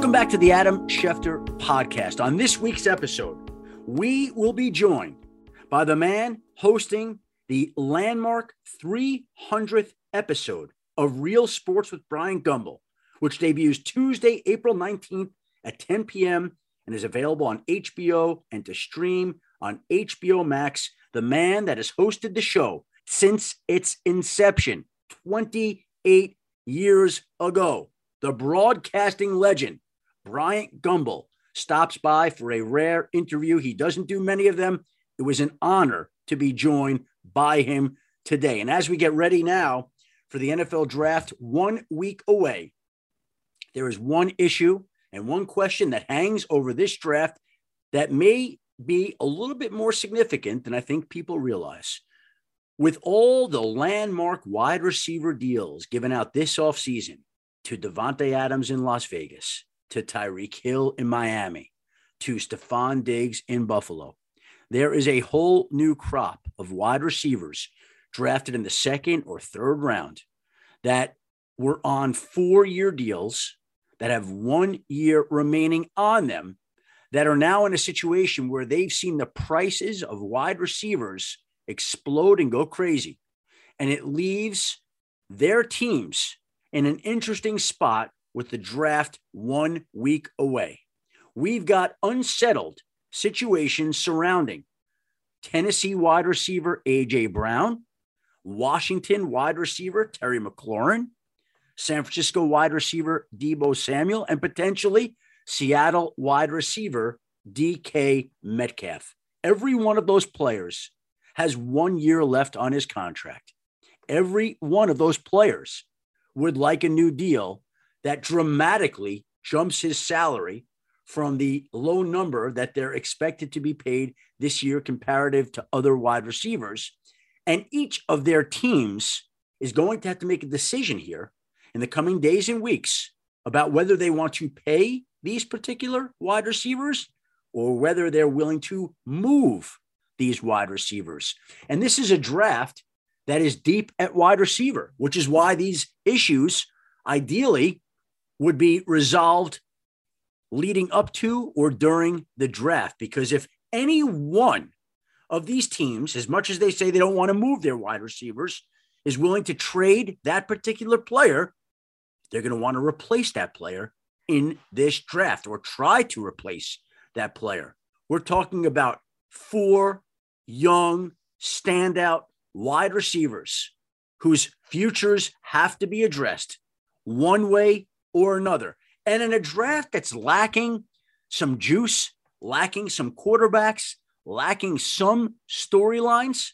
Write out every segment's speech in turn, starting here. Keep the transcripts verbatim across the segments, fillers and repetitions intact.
Welcome back to the Adam Schefter podcast. On this week's episode, we will be joined by the man hosting the landmark three hundredth episode of Real Sports with Bryant Gumbel, which debuts Tuesday, April nineteenth at ten p.m. and is available on H B O and to stream on H B O Max. The man that has hosted the show since its inception twenty-eight years ago, the broadcasting legend, Bryant Gumbel, stops by for a rare interview. He doesn't do many of them. It was an honor to be joined by him today. And as we get ready now for the N F L draft, one week away, there is one issue and one question that hangs over this draft that may be a little bit more significant than I think people realize. With all the landmark wide receiver deals given out this offseason to Davante Adams in Las Vegas, to Tyreek Hill in Miami, to Stephon Diggs in Buffalo, there is a whole new crop of wide receivers drafted in the second or third round that were on four-year deals that have one year remaining on them, that are now in a situation where they've seen the prices of wide receivers explode and go crazy. And it leaves their teams in an interesting spot with the draft one week away. We've got unsettled situations surrounding Tennessee wide receiver A J Brown, Washington wide receiver Terry McLaurin, San Francisco wide receiver Deebo Samuel, and potentially Seattle wide receiver D K Metcalf. Every one of those players has one year left on his contract. Every one of those players would like a new deal that dramatically jumps his salary from the low number that they're expected to be paid this year comparative to other wide receivers. And each of their teams is going to have to make a decision here in the coming days and weeks about whether they want to pay these particular wide receivers or whether they're willing to move these wide receivers. And this is a draft that is deep at wide receiver, which is why these issues ideally would be resolved leading up to or during the draft. Because if any one of these teams, as much as they say they don't want to move their wide receivers, is willing to trade that particular player, they're going to want to replace that player in this draft or try to replace that player. We're talking about four young, standout wide receivers whose futures have to be addressed one way or another. And in a draft that's lacking some juice, lacking some quarterbacks, lacking some storylines,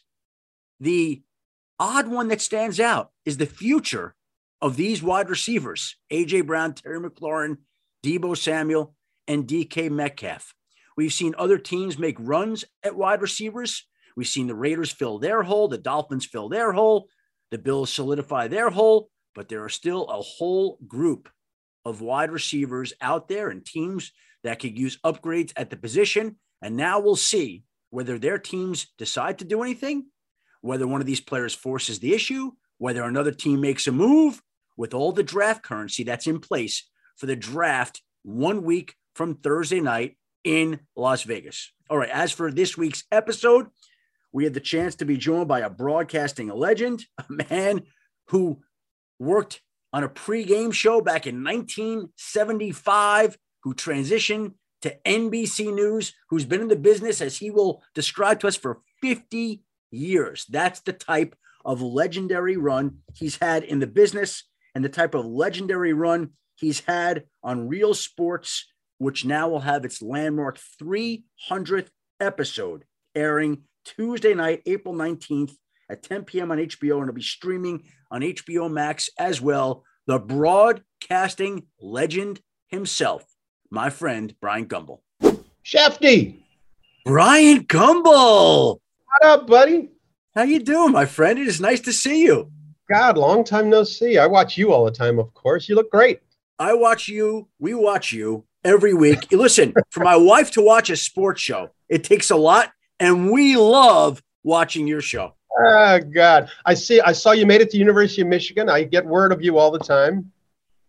the odd one that stands out is the future of these wide receivers, A J Brown, Terry McLaurin, Deebo Samuel, and D K Metcalf. We've seen other teams make runs at wide receivers. We've seen the Raiders fill their hole, the Dolphins fill their hole, the Bills solidify their hole, but there are still a whole group of wide receivers out there and teams that could use upgrades at the position. And now we'll see whether their teams decide to do anything, whether one of these players forces the issue, whether another team makes a move with all the draft currency that's in place for the draft one week from Thursday night in Las Vegas. All right, as for this week's episode, we had the chance to be joined by a broadcasting legend, a man who worked on a pregame show back in nineteen seventy-five, who transitioned to N B C News, who's been in the business, as he will describe to us, for fifty years. That's the type of legendary run he's had in the business and the type of legendary run he's had on Real Sports, which now will have its landmark three hundredth episode airing Tuesday night, April nineteenth at ten p.m. on H B O, and it'll be streaming on H B O Max as well. The broadcasting legend himself, my friend, Bryant Gumbel. Shefty! Bryant Gumbel! What up, buddy? How you doing, my friend? It is nice to see you. God, long time no see. I watch you all the time, of course. You look great. I watch you. We watch you every week. Listen, for my wife to watch a sports show, it takes a lot, and we love watching your show. Oh, God. I see. I saw you made it to University of Michigan. I get word of you all the time.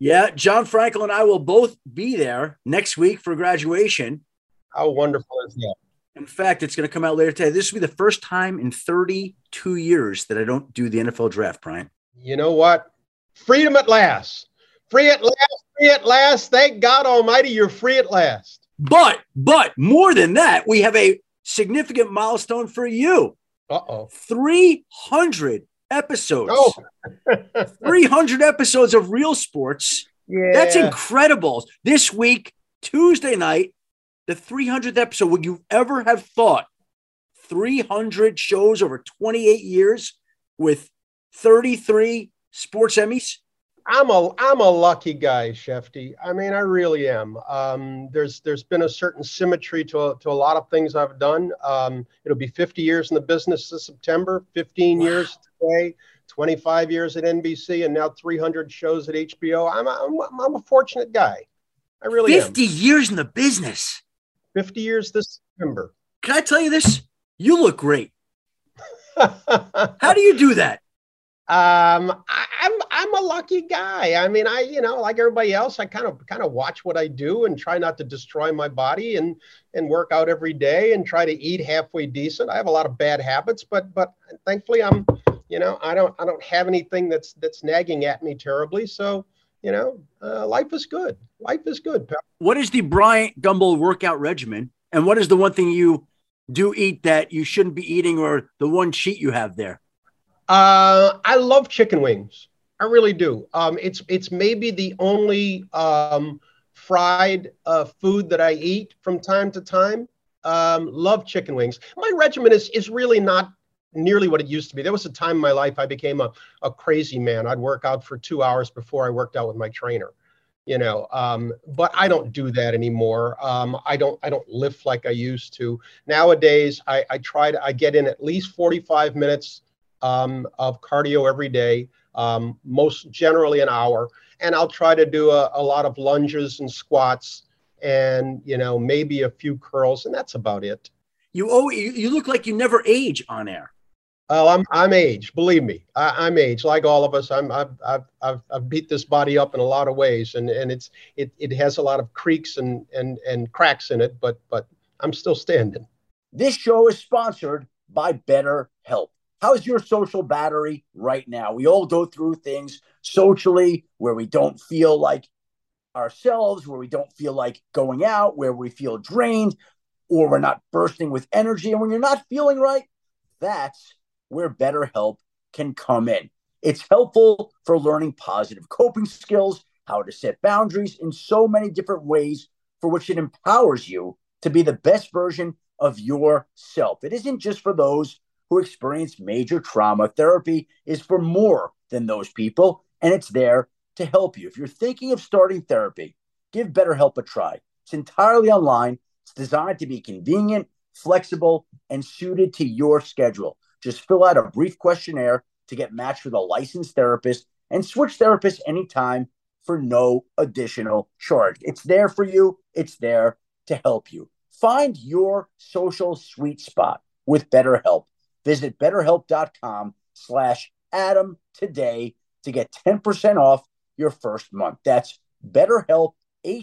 Yeah, John Frankel and I will both be there next week for graduation. How wonderful is that? In fact, it's going to come out later today. This will be the first time in thirty-two years that I don't do the N F L draft, Brian. You know what? Freedom at last. Free at last. Free at last. Thank God Almighty, you're free at last. But, but more than that, we have a significant milestone for you. Uh-oh. three hundred episodes. Oh. three hundred episodes of Real Sports. Yeah. That's incredible. This week, Tuesday night, the three hundredth episode. Would you ever have thought three hundred shows over twenty-eight years with thirty-three sports Emmys? I'm a I'm a lucky guy, Shefty. I mean, I really am. Um, there's there's been a certain symmetry to to a lot of things I've done. Um, it'll be fifty years in the business this September, fifteen wow. years today, twenty-five years at N B C, and now three hundred shows at H B O. I'm a, I'm, I'm a fortunate guy. I really fifty am. years in the business. fifty years this September. Can I tell you this? You look great. How do you do that? Um, I, I'm I'm a lucky guy. I mean, I you know, like everybody else, I kind of kind of watch what I do and try not to destroy my body and and work out every day and try to eat halfway decent. I have a lot of bad habits, but but thankfully I'm you know I don't I don't have anything that's that's nagging at me terribly. So you know, uh, life is good. Life is good. Pal. What is the Bryant Gumbel workout regimen, and what is the one thing you do eat that you shouldn't be eating, or the one cheat you have there? Uh, I love chicken wings. I really do. Um, it's it's maybe the only um, fried uh, food that I eat from time to time. Um, love chicken wings. My regimen is is really not nearly what it used to be. There was a time in my life I became a, a crazy man. I'd work out for two hours before I worked out with my trainer. You know, um, but I don't do that anymore. Um, I don't I don't lift like I used to. Nowadays, I, I try to I get in at least forty-five minutes Um, of cardio every day, um, most generally an hour. And I'll try to do a, a lot of lunges and squats and, you know, maybe a few curls. And that's about it. You oh, you, you look like you never age on air. Oh, I'm I'm aged. Believe me, I, I'm aged. Like all of us, I'm I've, I've I've I've beat this body up in a lot of ways, and and it's it it has a lot of creaks and and and cracks in it, but but I'm still standing. This show is sponsored by BetterHelp. How's your social battery right now? We all go through things socially where we don't feel like ourselves, where we don't feel like going out, where we feel drained, or we're not bursting with energy. And when you're not feeling right, that's where BetterHelp can come in. It's helpful for learning positive coping skills, how to set boundaries in so many different ways for which it empowers you to be the best version of yourself. It isn't just for those who experience major trauma. Therapy is for more than those people, and it's there to help you. If you're thinking of starting therapy, give BetterHelp a try. It's entirely online. It's designed to be convenient, flexible, and suited to your schedule. Just fill out a brief questionnaire to get matched with a licensed therapist and switch therapists anytime for no additional charge. It's there for you. It's there to help you. Find your social sweet spot with BetterHelp. Visit betterhelp.com slash Adam today to get ten percent off your first month. That's BetterHelp,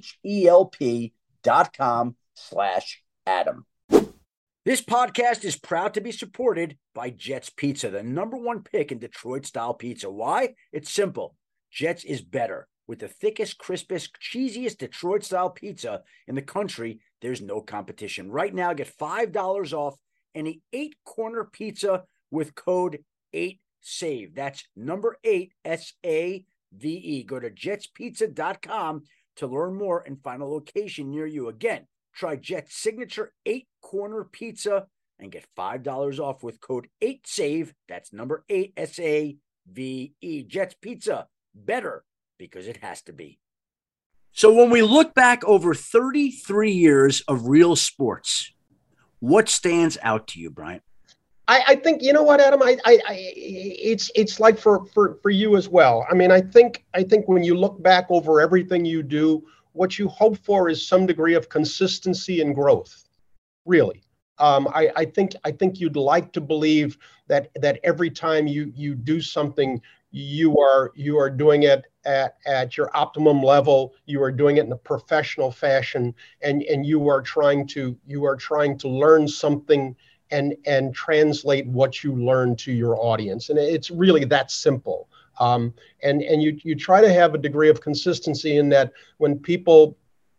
H-E-L-P dot com slash Adam. This podcast is proud to be supported by Jets Pizza, the number one pick in Detroit-style pizza. Why? It's simple. Jets is better. With the thickest, crispest, cheesiest Detroit-style pizza in the country, there's no competition. Right now, get five dollars off any eight-corner pizza with code eight save. That's number eight, S A V E. Go to jets pizza dot com to learn more and find a location near you. Again, try Jet's signature eight-corner pizza and get five dollars off with code eight save. That's number eight, S A V E. Jet's Pizza, better because it has to be. So when we look back over thirty-three years of Real Sports, what stands out to you, Bryant? I, I think, you know what, Adam, I, I, I, it's, it's like for, for, for you as well. I mean, I think, I think when you look back over everything you do, what you hope for is some degree of consistency and growth. Really. Um, I, I think, I think you'd like to believe that, that every time you, you do something you are you are doing it at, at your optimum level. You are doing it in a professional fashion, and, and you are trying to you are trying to learn something and and translate what you learn to your audience. And it's really that simple. Um, and and you you try to have a degree of consistency in that when people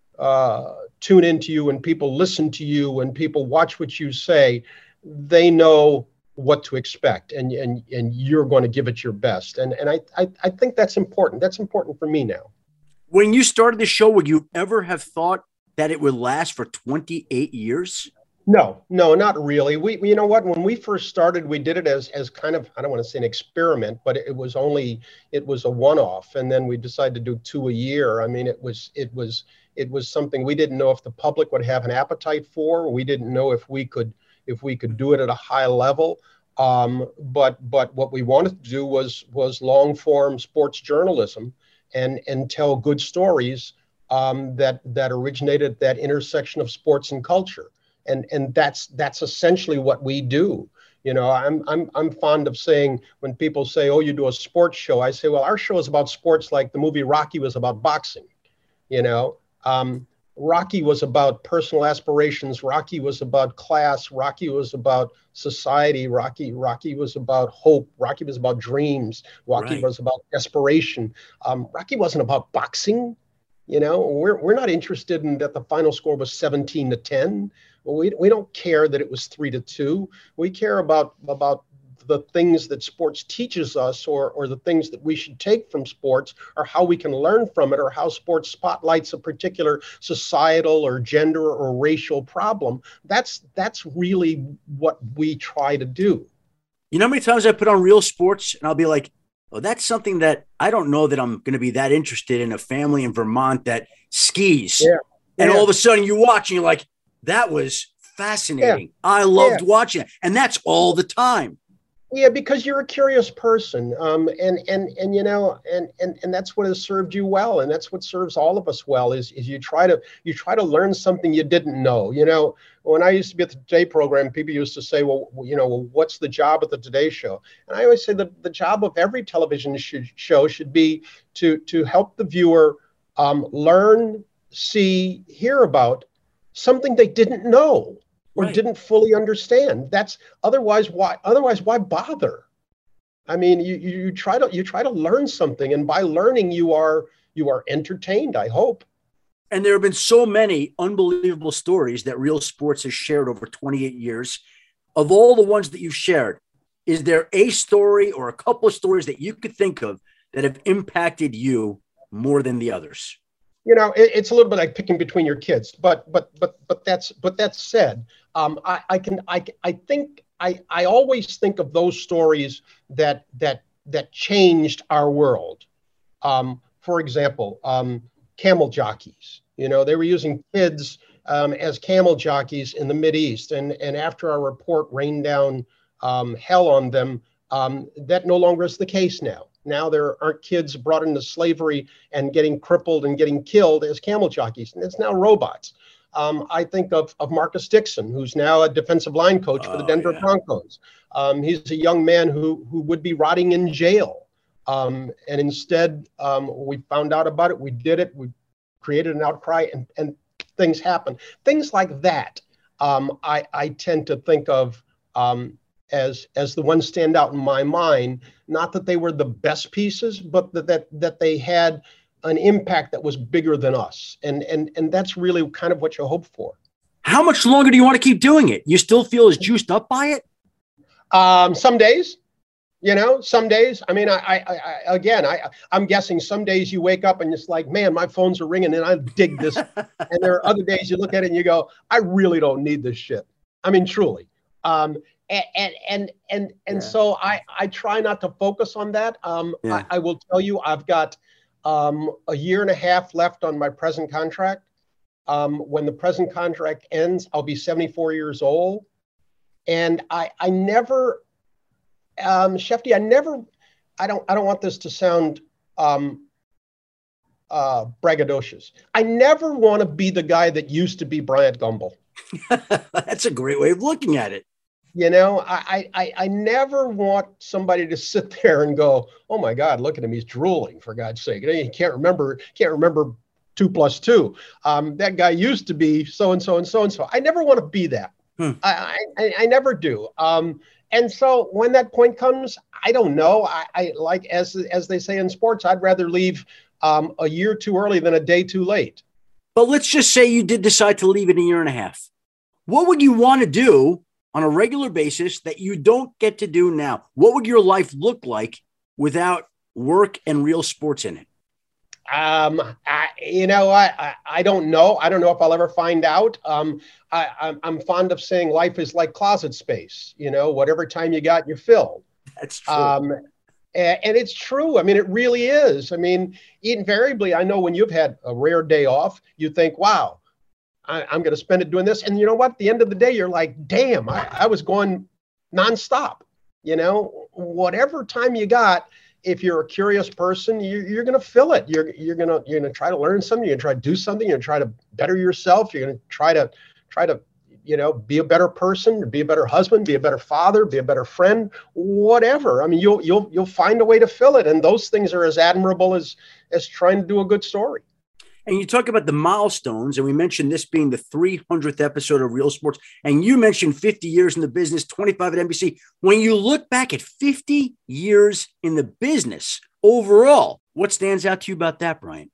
uh, tune into you, when people listen to you, when people watch what you say, they know what to expect, and and and you're going to give it your best. And and I, I I think that's important. That's important for me now. When you started the show, would you ever have thought that it would last for twenty-eight years? No, no, not really. We, you know what, when we first started, we did it as, as kind of, I don't want to say an experiment, but it was only, it was a one-off. And then we decided to do two a year. I mean, it was, it was, it was something we didn't know if the public would have an appetite for. We didn't know if we could, if we could do it at a high level. Um, but, but what we wanted to do was, was long form sports journalism and, and tell good stories um, that, that originated at that intersection of sports and culture. And and that's that's essentially what we do. You know, I'm I'm I'm fond of saying when people say, "Oh, you do a sports show," I say, "Well, our show is about sports like the movie Rocky was about boxing." You know, um, Rocky was about personal aspirations. Rocky was about class. Rocky was about society. Rocky Rocky was about hope. Rocky was about dreams. Rocky Right. was about desperation. Um, Rocky wasn't about boxing. You know, we're we're not interested in that the final score was seventeen to ten. We we don't care that it was three to two. We care about about the things that sports teaches us, or or the things that we should take from sports, or how we can learn from it, or how sports spotlights a particular societal or gender or racial problem. That's that's really what we try to do. You know how many times I put on Real Sports and I'll be like, oh, that's something that I don't know that I'm going to be that interested in, a family in Vermont that skis. Yeah. And Yeah. all of a sudden you watch and you're like, that was fascinating. Yeah. I loved yeah. watching it. And that's all the time. Yeah, because you're a curious person, um, and and and you know, and and and that's what has served you well, and that's what serves all of us well. Is is you try to you try to learn something you didn't know. You know, when I used to be at the Today program, people used to say, well, you know, well, what's the job of the Today Show? And I always say that the job of every television should, show should be to to help the viewer um, learn, see, hear about something they didn't know. Or right. didn't fully understand. That's otherwise why otherwise why bother? I mean, you, you try to you try to learn something, and by learning you are you are entertained, I hope. And there have been so many unbelievable stories that Real Sports has shared over twenty-eight years. Of all the ones that you've shared, is there a story or a couple of stories that you could think of that have impacted you more than the others? You know, it, it's a little bit like picking between your kids, but but but but that's but that said, um, I, I can I I think I I always think of those stories that that that changed our world. Um, for example, um, camel jockeys. You know, they were using kids um, as camel jockeys in the Mideast, and and after our report rained down um, hell on them, um, that no longer is the case now. Now there aren't kids brought into slavery and getting crippled and getting killed as camel jockeys. And it's now robots. Um, I think of, of Marcus Dixon, who's now a defensive line coach for the Denver oh, yeah. Broncos. Um, he's a young man who, who would be rotting in jail. Um, and instead, um, we found out about it. We did it. We created an outcry, and, and things happen. Things like that, um, I, I tend to think of um, as as the ones stand out in my mind. Not that they were the best pieces, but that that, that they had an impact that was bigger than us. And, and, and that's really kind of what you hope for. How much longer do you want to keep doing it? You still feel as juiced up by it? Um, some days, you know, some days. I mean, I, I, I again, I, I'm guessing some days you wake up and it's like, man, my phones are ringing and I dig this. And there are other days you look at it and you go, I really don't need this shit. I mean, truly. Um, And and and and, and yeah. so I, I try not to focus on that. Um, yeah. I, I will tell you, I've got um, a year and a half left on my present contract. Um, when the present contract ends, I'll be seventy-four years old. And I I never, um, Shefty, I never, I don't I don't want this to sound um, uh, braggadocious. I never want to be the guy that used to be Bryant Gumbel. That's a great way of looking at it. You know, I, I I never want somebody to sit there and go, "Oh my God, look at him, he's drooling, for God's sake. He can't remember, can't remember two plus two. Um, that guy used to be so and so and so and so." I never want to be that. Hmm. I, I I never do. Um, and so when that point comes, I don't know. I, I like as as they say in sports, I'd rather leave um, a year too early than a day too late. But let's just say you did decide to leave in a year and a half. What would you want to do on a regular basis that you don't get to do now? What would your life look like without work and real sports in it? Um, I, you know, I, I, I don't know. I don't know if I'll ever find out. Um, I, I'm, I'm fond of saying life is like closet space. You know, whatever time you got, you fill. That's true. Um, and, and it's true. I mean, it really is. I mean, invariably, I know when you've had a rare day off, you think, wow, I, I'm going to spend it doing this. And you know what? At the end of the day, you're like, damn, I, I was going nonstop. You know, whatever time you got, if you're a curious person, you're, you're going to fill it. You're you're going to you're going to try to learn something. You're going to try to do something. You're going to try to better yourself. You're going to try to try to you know be a better person, be a better husband, be a better father, be a better friend, whatever. I mean, you'll you'll you'll find a way to fill it, and those things are as admirable as as trying to do a good story. And you talk about the milestones, and we mentioned this being the three hundredth episode of Real Sports, and you mentioned fifty years in the business, twenty-five at N B C. When you look back at fifty years in the business overall, what stands out to you about that, Brian?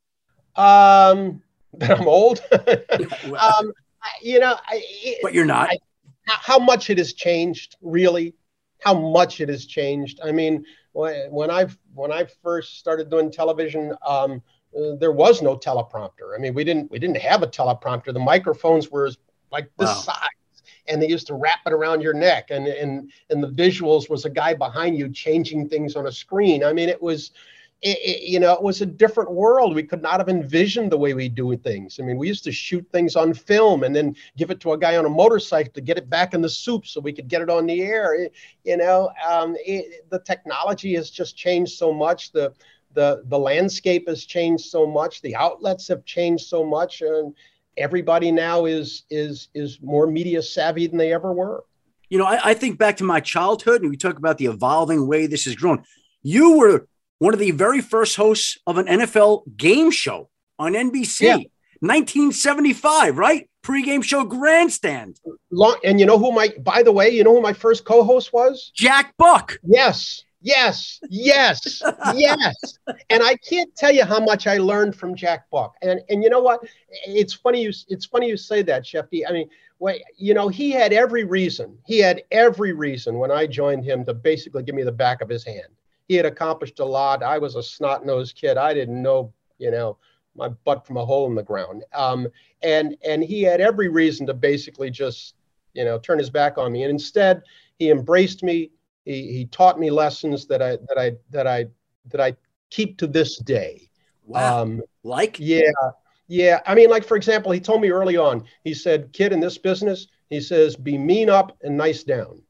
Um, that I'm old. um, I, you know, I, it, but you're not. I, how much it has changed, really? How much it has changed? I mean, when, when I when I first started doing television, um, Uh, there was no teleprompter. I mean, we didn't we didn't have a teleprompter. The microphones were like this wow. size, and they used to wrap it around your neck, and and and the visuals was a guy behind you changing things on a screen. I mean, it was, it, it, you know, it was a different world. We could not have envisioned the way we do things. I mean, we used to shoot things on film and then give it to a guy on a motorcycle to get it back in the soup so we could get it on the air. It, you know, um, it, the technology has just changed so much. The The the landscape has changed so much. The outlets have changed so much, and everybody now is is is more media savvy than they ever were. You know, I, I think back to my childhood, and we talk about the evolving way this has grown. You were one of the very first hosts of an N F L game show on N B C, yeah. nineteen seventy-five, right? Pre-game show Grandstand. Long, and you know who my, by the way, you know who my first co-host was? Jack Buck. Yes. Yes, yes, yes. And I can't tell you how much I learned from Jack Buck. And and you know what? It's funny you it's funny you say that, Shefty. I mean, well, you know, he had every reason. He had every reason when I joined him to basically give me the back of his hand. He had accomplished a lot. I was a snot-nosed kid. I didn't know, you know, my butt from a hole in the ground. Um, and and he had every reason to basically just, you know, turn his back on me. And instead, he embraced me. He, he taught me lessons that I that I that I that I keep to this day. Wow. Um, like? Yeah. Yeah. I mean, like, for example, he told me early on, he said, kid, in this business, he says, be mean up and nice down.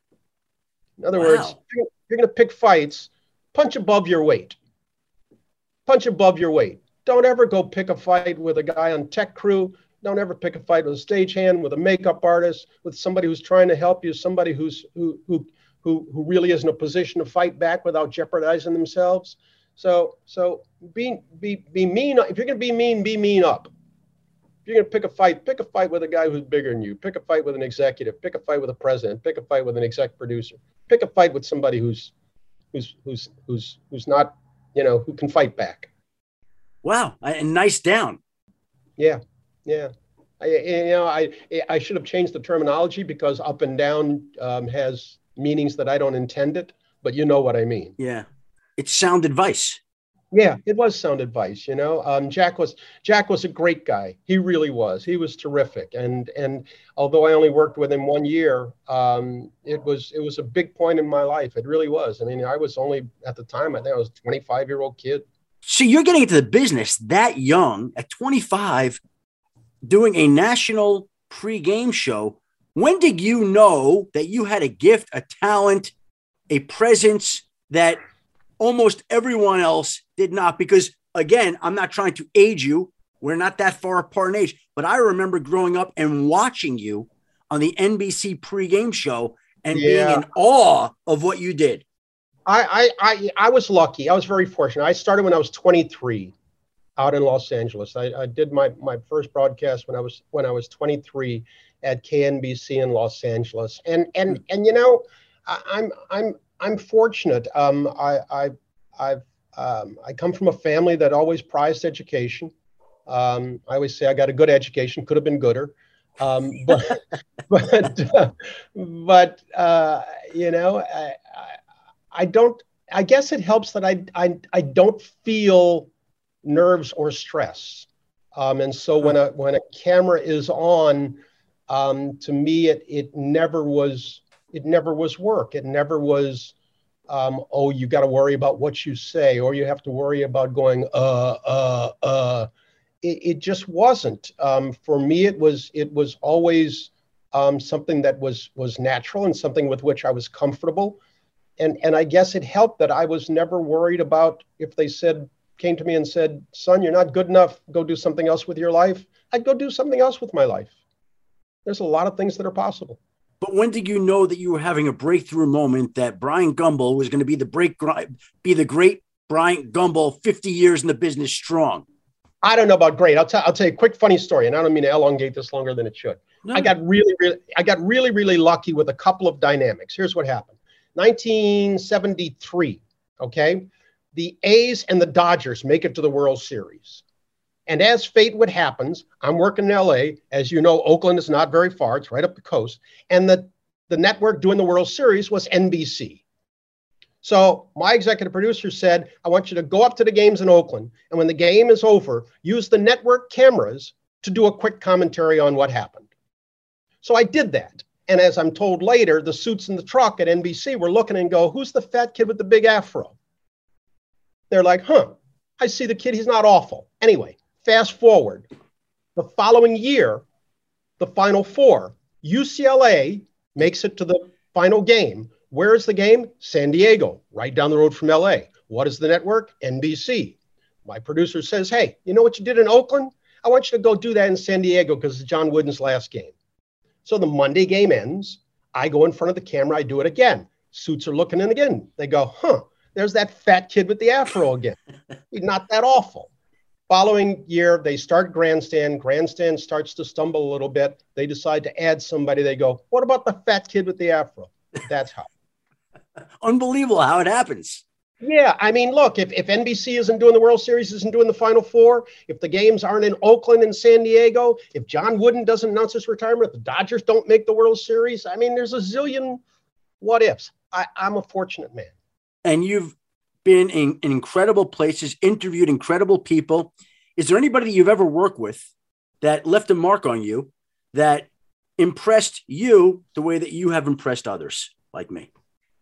In other wow. words, you're, you're going to pick fights, punch above your weight. Punch above your weight. Don't ever go pick a fight with a guy on tech crew. Don't ever pick a fight with a stagehand, with a makeup artist, with somebody who's trying to help you, somebody who's who who who who really is in a position to fight back without jeopardizing themselves. So so be be be mean. If you're gonna be mean, be mean up. If you're gonna pick a fight, pick a fight with a guy who's bigger than you. Pick a fight with an executive. Pick a fight with a president. Pick a fight with an exec producer. Pick a fight with somebody who's who's who's who's who's not, you know, who can fight back. Wow, and nice down. Yeah, yeah. I, you know, I I should have changed the terminology because up and down um, has meanings that I don't intend it, but you know what I mean. Yeah, it's sound advice. Yeah, it was sound advice. You know, um, Jack was Jack was a great guy. He really was. He was terrific. And and although I only worked with him one year, um, it was it was a big point in my life. It really was. I mean, I was only at the time, I think I was a twenty-five year old kid. So you're getting into the business that young at twenty-five, doing a national pre-game show. When did you know that you had a gift, a talent, a presence that almost everyone else did not? Because again, I'm not trying to age you. We're not that far apart in age, but I remember growing up and watching you on the N B C pregame show and Yeah. being in awe of what you did. I, I, I, I was lucky. I was very fortunate. I started when I was twenty-three out in Los Angeles. I, I did my, my first broadcast when I was when I was twenty-three at K N B C in Los Angeles. And and and you know, I, I'm I'm I'm fortunate. Um, I I I've um, I come from a family that always prized education. Um, I always say I got a good education. Could have been gooder. Um, but but uh, but uh, you know, I, I I don't. I guess it helps that I I I don't feel nerves or stress, um, and so when a when a camera is on, um, to me it it never was it never was work. It never was. Um, oh, you got to worry about what you say, or you have to worry about going uh uh uh. It, it just wasn't. Um, for me, it was it was always um, something that was was natural and something with which I was comfortable. And, and I guess it helped that I was never worried about if they said, came to me and said, son, you're not good enough, go do something else with your life. I'd go do something else with my life. There's a lot of things that are possible. But when did you know that you were having a breakthrough moment, that Bryant Gumbel was going to be the break, be the great Bryant Gumbel, fifty years in the business strong? I don't know about great. I'll tell I'll tell you a quick funny story, and I don't mean to elongate this longer than it should. No. I got really, really, I got really, really lucky with a couple of dynamics. Here's what happened. nineteen seventy-three, okay? The A's and the Dodgers make it to the World Series. And as fate would happen, I'm working in L A. As you know, Oakland is not very far. It's right up the coast. And the, the network doing the World Series was N B C. So my executive producer said, I want you to go up to the games in Oakland. And when the game is over, use the network cameras to do a quick commentary on what happened. So I did that. And as I'm told later, the suits in the truck at N B C were looking and go, who's the fat kid with the big afro? They're like, huh, I see the kid. He's not awful. Anyway, fast forward. The following year, the Final Four, U C L A makes it to the final game. Where is the game? San Diego, right down the road from L A. What is the network? N B C. My producer says, hey, you know what you did in Oakland? I want you to go do that in San Diego because it's John Wooden's last game. So the Monday game ends. I go in front of the camera. I do it again. Suits are looking in again. They go, huh, there's that fat kid with the afro again. He's not that awful. Following year, they start Grandstand. Grandstand starts to stumble a little bit. They decide to add somebody. They go, what about the fat kid with the afro? That's how. Unbelievable how it happens. Yeah, I mean, look, if, if N B C isn't doing the World Series, isn't doing the Final Four, if the games aren't in Oakland and San Diego, if John Wooden doesn't announce his retirement, if the Dodgers don't make the World Series, I mean, there's a zillion what ifs. I, I'm a fortunate man. And you've been in, in incredible places, interviewed incredible people. Is there anybody you've ever worked with that left a mark on you that impressed you the way that you have impressed others like me?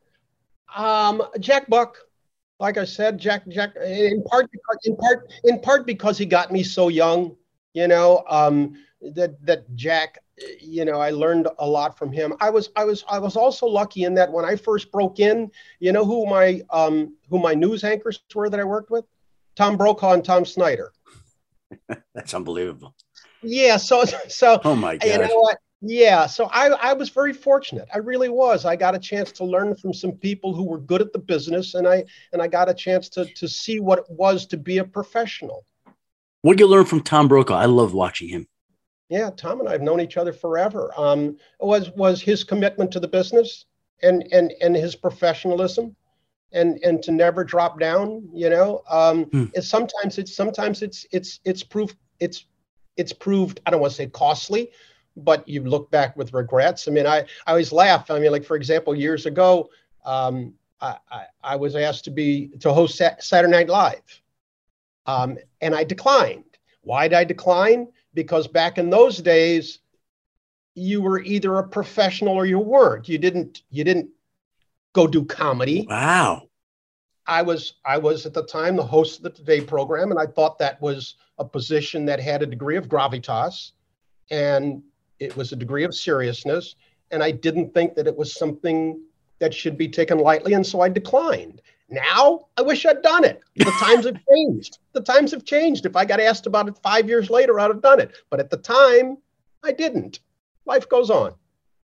Um, Jack Buck. Like I said, Jack, Jack, in part, in part, in part because he got me so young, you know, um, that, that Jack, you know, I learned a lot from him. I was, I was, I was also lucky in that when I first broke in, you know, who my, um, who my news anchors were that I worked with? Tom Brokaw and Tom Snyder. That's unbelievable. Yeah. So, so, oh my God. You know what? Yeah, so I, I was very fortunate. I really was. I got a chance to learn from some people who were good at the business, and I and I got a chance to to see what it was to be a professional. What did you learn from Tom Brokaw? I love watching him. Yeah, Tom and I have known each other forever. Um, was was his commitment to the business and and and his professionalism, and and to never drop down. You know, um, hmm. it's sometimes it's sometimes it's it's it's proof it's it's proved. I don't want to say costly, but you look back with regrets. I mean, I, I always laugh. I mean, like, for example, years ago, um, I, I, I was asked to be to host Saturday Night Live, um, and I declined. Why did I decline? Because back in those days, you were either a professional or you weren't. You didn't you didn't go do comedy. Wow. I was I was at the time the host of the Today program, and I thought that was a position that had a degree of gravitas, and it was a degree of seriousness, and I didn't think that it was something that should be taken lightly, and so I declined. Now, I wish I'd done it. The times have changed. The times have changed. If I got asked about it five years later, I'd have done it. But at the time, I didn't. Life goes on.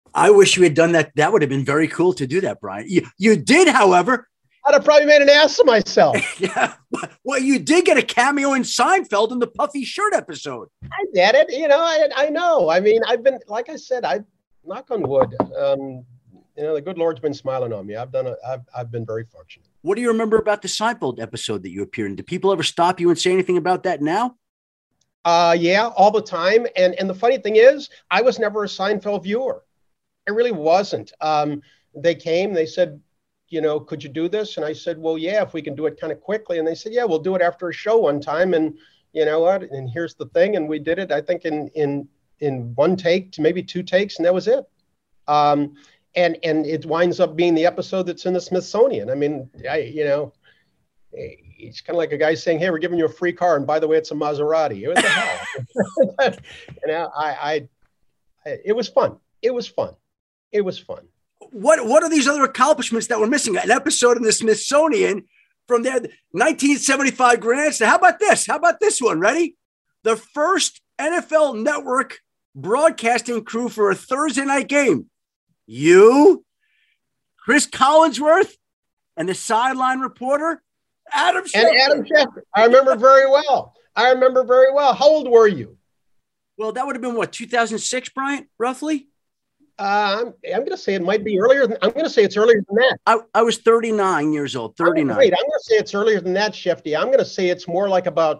I wish you had done that. That would have been very cool to do that, Brian. You, you did, however. I'd have probably made an ass of myself. Yeah. Well, you did get a cameo in Seinfeld in the puffy shirt episode. I did it. You know, I, I know. I mean, I've been, like I said, I knock on wood. Um, you know, the good Lord's been smiling on me. I've done it. I've, I've been very fortunate. What do you remember about the Seinfeld episode that you appeared in? Did people ever stop you and say anything about that now? Uh, yeah, all the time. And, and the funny thing is, I was never a Seinfeld viewer. I really wasn't. Um, they came, they said, you know, could you do this? And I said, well, yeah, if we can do it kind of quickly. And they said, yeah, we'll do it after a show one time. And you know what? And here's the thing. And we did it, I think, in in in one take to maybe two takes, and that was it. Um, and and it winds up being the episode that's in the Smithsonian. I mean, I you know, it's kind of like a guy saying, hey, we're giving you a free car, and by the way, it's a Maserati. What the hell? You know, I, I, I, it was fun. It was fun. It was fun. What what are these other accomplishments that we're missing? An episode in the Smithsonian from their nineteen seventy-five grandstand. How about this? How about this one? Ready? The first N F L Network broadcasting crew for a Thursday night game. You, Chris Collinsworth, and the sideline reporter, Adam Schefter. And Adam Schefter. I remember very well. I remember very well. How old were you? Well, that would have been what, two thousand six, Bryant, roughly? Uh, I'm, I'm going to say it might be earlier. Than, I'm going to say it's earlier than that. I, I was thirty-nine years old, thirty-nine. Wait, I'm going to say it's earlier than that, Shefty. I'm going to say it's more like about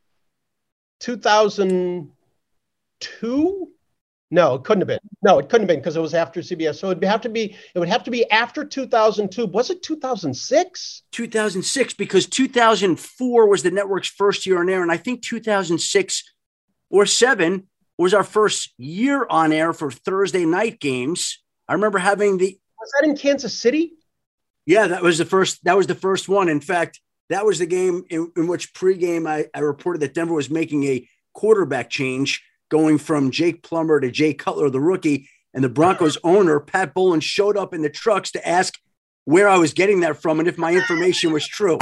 two thousand two. No, it couldn't have been. No, it couldn't have been because it was after C B S. So it'd have to be, it would have to be after two thousand two. Was it two thousand six? two thousand six, because two thousand four was the network's first year on air. And I think two thousand six or seven was our first year on air for Thursday night games. I remember having the, was that in Kansas City? Yeah, that was the first, that was the first one. In fact, that was the game in, in which pregame I, I reported that Denver was making a quarterback change, going from Jake Plummer to Jay Cutler, the rookie, and the Broncos owner, Pat Bowlen, showed up in the trucks to ask where I was getting that from and if my information was true.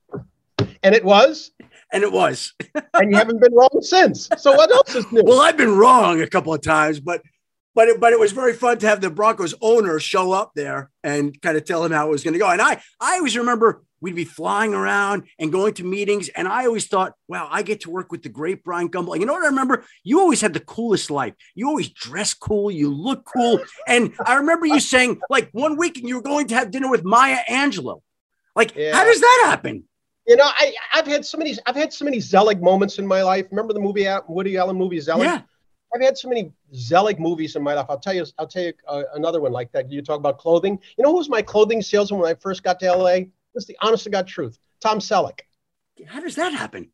And it was? And it was. And you haven't been wrong since. So what else is new? Well, I've been wrong a couple of times, but but it, but it was very fun to have the Broncos owner show up there and kind of tell him how it was going to go. And I, I always remember we'd be flying around and going to meetings, and I always thought, wow, I get to work with the great Brian Gumbel. You know what I remember? You always had the coolest life. You always dress cool. You look cool. And I remember you saying, like, one weekend you were going to have dinner with Maya Angelou. Like, yeah. How does that happen? You know, I, I've had so many, I've had so many Zelig moments in my life. Remember the movie, Woody Allen movie, Zelig? Yeah. I've had so many Zelig movies in my life. I'll tell you, I'll tell you uh, another one like that. You talk about clothing. You know who was my clothing salesman when I first got to L A? This is the honest to God truth. Tom Selleck. How does that happen?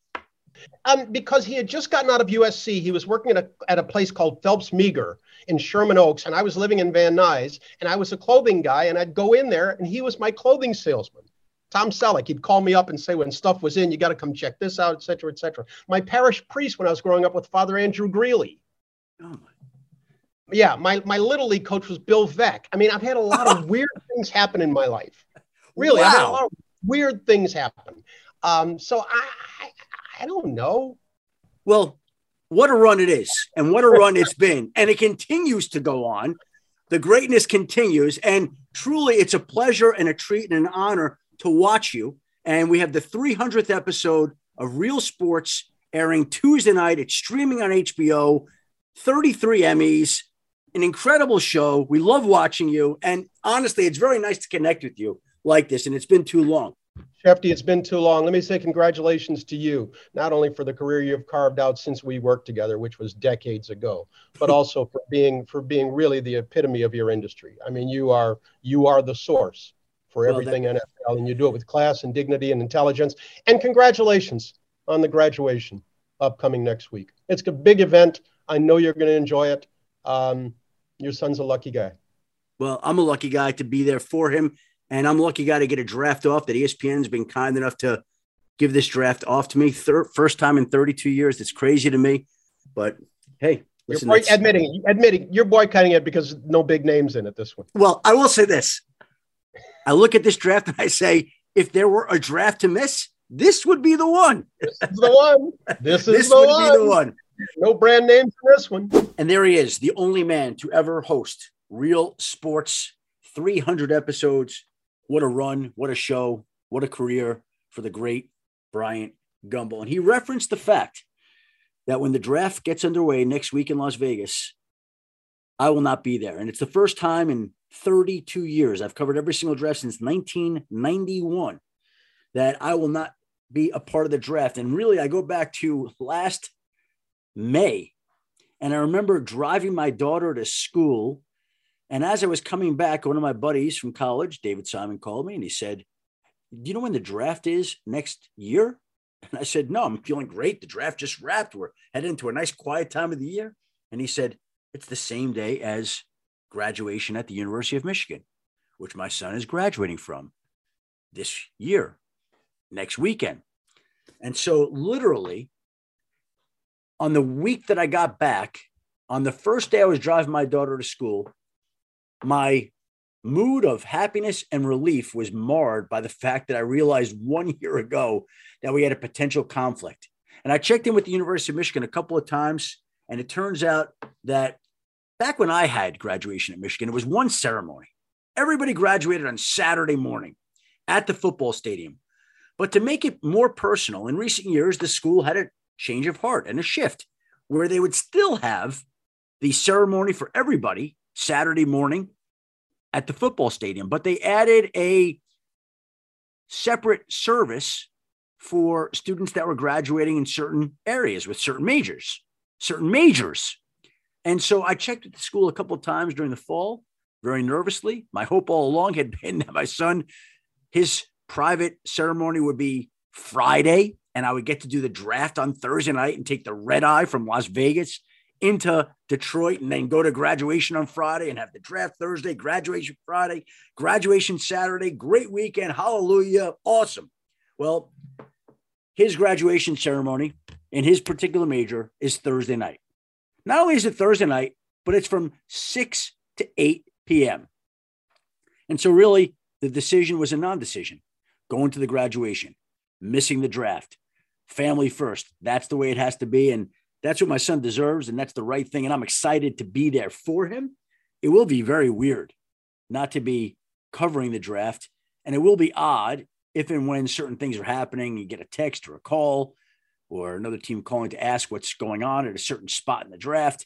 Um, because he had just gotten out of U S C. He was working at a, at a place called Phelps Meager in Sherman Oaks, and I was living in Van Nuys, and I was a clothing guy, and I'd go in there, and he was my clothing salesman. Tom Selleck. He'd call me up and say, when stuff was in, you got to come check this out, et cetera, et cetera. My parish priest when I was growing up with Father Andrew Greeley. Oh my. Yeah, my, my Little League coach was Bill Veck. I mean, I've had a lot of weird things happen in my life. Really, wow. I've had a lot of weird things happen. Um, so I, I I don't know. Well, what a run it is, and what a run it's been. And it continues to go on. The greatness continues, and truly it's a pleasure and a treat and an honor to watch you. And we have the three hundredth episode of Real Sports airing Tuesday night. It's streaming on H B O, thirty-three Emmys, an incredible show. We love watching you. And honestly, it's very nice to connect with you like this. And it's been too long. Shefty, it's been too long. Let me say congratulations to you, not only for the career you've carved out since we worked together, which was decades ago, but also for being for being really the epitome of your industry. I mean, you are you are the source for everything well, that- N F L, and you do it with class and dignity and intelligence. And congratulations on the graduation upcoming next week. It's a big event. I know you're going to enjoy it. Um, your son's a lucky guy. Well, I'm a lucky guy to be there for him. And I'm a lucky guy to get a draft off that E S P N has been kind enough to give this draft off to me. Third, first time in thirty-two years. It's crazy to me. But, hey, listen. You're boy- admitting, admitting, you're boycotting it because no big names in it, this one. Well, I will say this. I look at this draft and I say, if there were a draft to miss, this would be the one. This is the one. This is this the would one. be the one. No brand names in this one. And there he is, the only man to ever host Real Sports, three hundred episodes. What a run, what a show, what a career for the great Bryant Gumbel. And he referenced the fact that when the draft gets underway next week in Las Vegas, I will not be there. And it's the first time in thirty-two years, I've covered every single draft since nineteen ninety-one, that I will not be a part of the draft. And really, I go back to last May, and I remember driving my daughter to school. And as I was coming back, one of my buddies from college, David Simon, called me and he said, "Do you know when the draft is next year?" And I said, "No, I'm feeling great. The draft just wrapped. We're headed into a nice quiet time of the year." And he said, "It's the same day as graduation at the University of Michigan, which my son is graduating from this year, next weekend." And so literally on the week that I got back, on the first day I was driving my daughter to school, my mood of happiness and relief was marred by the fact that I realized one year ago that we had a potential conflict. And I checked in with the University of Michigan a couple of times, and it turns out that back when I had graduation at Michigan, it was one ceremony. Everybody graduated on Saturday morning at the football stadium. But to make it more personal, in recent years, the school had a change of heart and a shift where they would still have the ceremony for everybody Saturday morning at the football stadium, but they added a separate service for students that were graduating in certain areas with certain majors, certain majors. And so I checked at the school a couple of times during the fall, very nervously. My hope all along had been that my son, his private ceremony would be Friday, and I would get to do the draft on Thursday night and take the red eye from Las Vegas into Detroit and then go to graduation on Friday and have the draft Thursday, graduation Friday, graduation Saturday, great weekend, hallelujah, awesome. Well, his graduation ceremony in his particular major is Thursday night. Not only is it Thursday night, but it's from six to eight p.m. And so really the decision was a non-decision, going to the graduation, missing the draft, family first. That's the way it has to be. And that's what my son deserves, and that's the right thing, and I'm excited to be there for him. It will be very weird not to be covering the draft, and it will be odd if and when certain things are happening, you get a text or a call or another team calling to ask what's going on at a certain spot in the draft.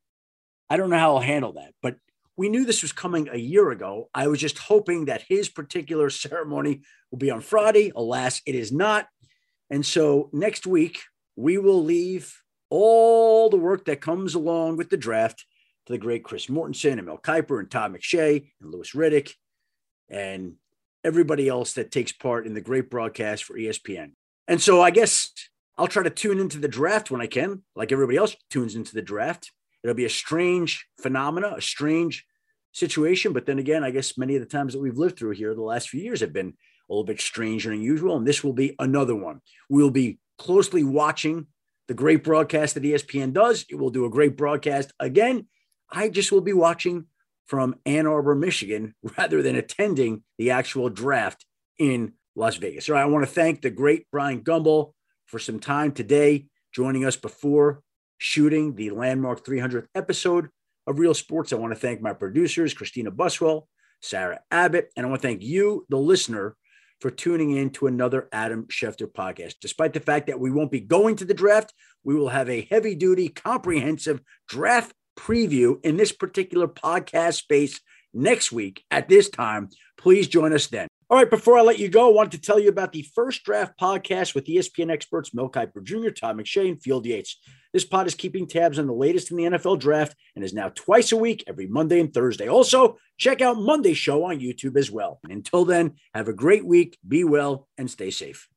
I don't know how I'll handle that, but we knew this was coming a year ago. I was just hoping that his particular ceremony will be on Friday. Alas, it is not. And so next week, we will leave all the work that comes along with the draft to the great Chris Mortensen and Mel Kiper and Todd McShay and Louis Riddick and everybody else that takes part in the great broadcast for E S P N. And so I guess I'll try to tune into the draft when I can, like everybody else tunes into the draft. It'll be a strange phenomena, a strange situation. But then again, I guess many of the times that we've lived through here the last few years have been a little bit strange and unusual. And this will be another one. We'll be closely watching the great broadcast that E S P N does. It will do a great broadcast again. I just will be watching from Ann Arbor, Michigan, rather than attending the actual draft in Las Vegas. All right, I want to thank the great Bryant Gumbel for some time today, joining us before shooting the landmark three hundredth episode of Real Sports. I want to thank my producers, Christina Buswell, Sarah Abbott, and I want to thank you, the listener, for tuning in to another Adam Schefter podcast. Despite the fact that we won't be going to the draft, we will have a heavy-duty, comprehensive draft preview in this particular podcast space next week at this time. Please join us then. All right, before I let you go, I wanted to tell you about the First Draft podcast with E S P N experts Mel Kiper Junior, Todd McShay, and Field Yates. This pod is keeping tabs on the latest in the N F L draft and is now twice a week, every Monday and Thursday. Also, check out Monday's show on YouTube as well. Until then, have a great week, be well, and stay safe.